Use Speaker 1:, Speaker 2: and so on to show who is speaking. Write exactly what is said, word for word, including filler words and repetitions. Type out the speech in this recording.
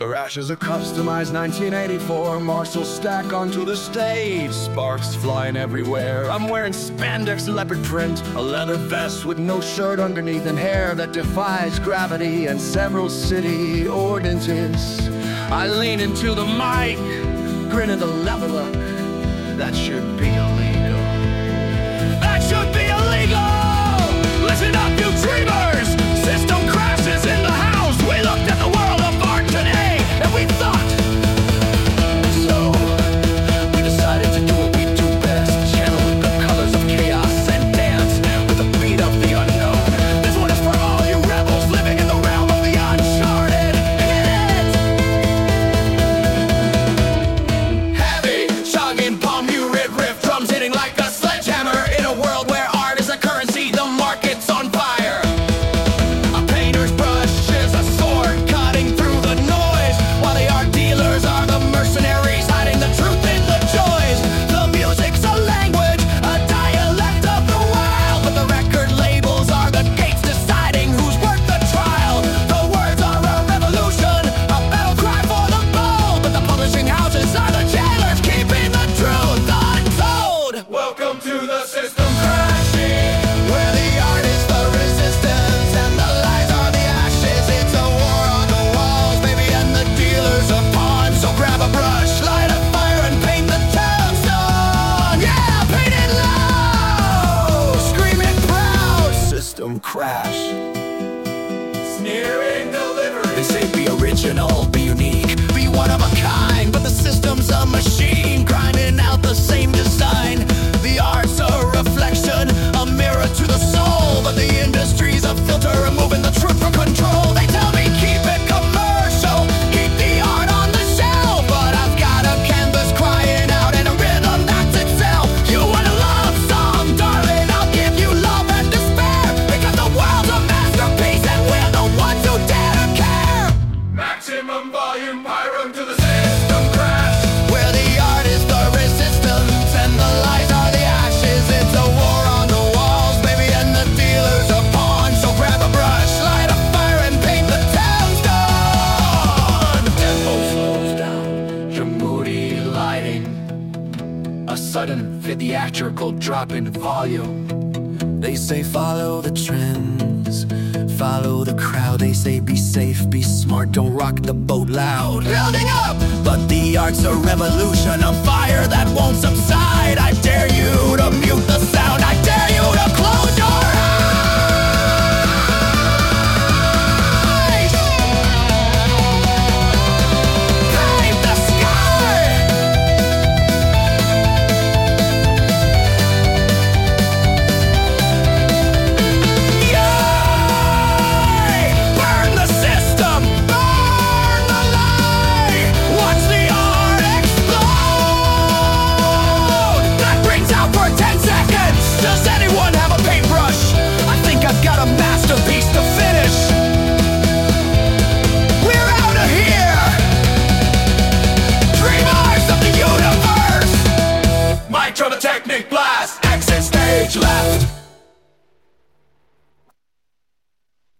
Speaker 1: Her ashes are customized nineteen eighty-four. Marshall stack onto the stage, sparks flying everywhere. I'm wearing spandex leopard print, a leather vest with no shirt underneath, and hair that defies gravity and several city ordinances. I lean into the mic, grin at the leveler. That should be illegal. That should be illegal! Listen up, you dreamers! System crashes in the house. We looked at the world of art today, and we thought. So, we decided to do what we do best. Channel the colors of chaos and dance with the beat of the unknown. This one is for all you rebels living in the realm of the uncharted. Hit it! Heavy, chugging, palm muted riff, drums hitting like a sledgehammer. In a world where art is a currency, the market's on fire. A painter's brush is a sword cutting through the noise, while the art dealers are the mercenaries hiding the truth in the joys. The music's a language, a dialect of the wild, but the record labels are the gates deciding who's worth the trial. The words are a revolution, a battle cry for the bold, but the publishing houses are the jailers keeping the truth untold. Welcome to the system crashing, where the art is the resistance and the lies are the ashes. It's a war on the walls, baby, and the dealers are pawns. So grab a brush, light a fire, and paint the tombstone. Yeah, paint it loud, scream it proud. System crash. Sneering delivery. They say be original, be unique, be one of a kind, but the system's a machine grinding out the same design. The art's a reflection, a mirror to the soul, but the industry's a filter removing the truth from control. They tell me keep it commercial, keep the art on the shelf, but I've got a canvas crying out and a rhythm that's itself. You want a love song, darling, I'll give you love and despair, because the world's a masterpiece and we're the ones who dare to care. Maximum volume, pyro to the system crash, where the art is the resistance and the lies are the ashes. It's a war on the walls, baby, and the dealers are pawns. So grab a brush, light a fire, and paint the tombstone. The tempo slows down, your moody lighting, a sudden theatrical drop in volume. They say follow the trends, follow the crowd. They say be safe, be smart, don't rock the boat loud. Building up, but the art's a revolution, a fire that won't subside. I dare you to mute the sound. I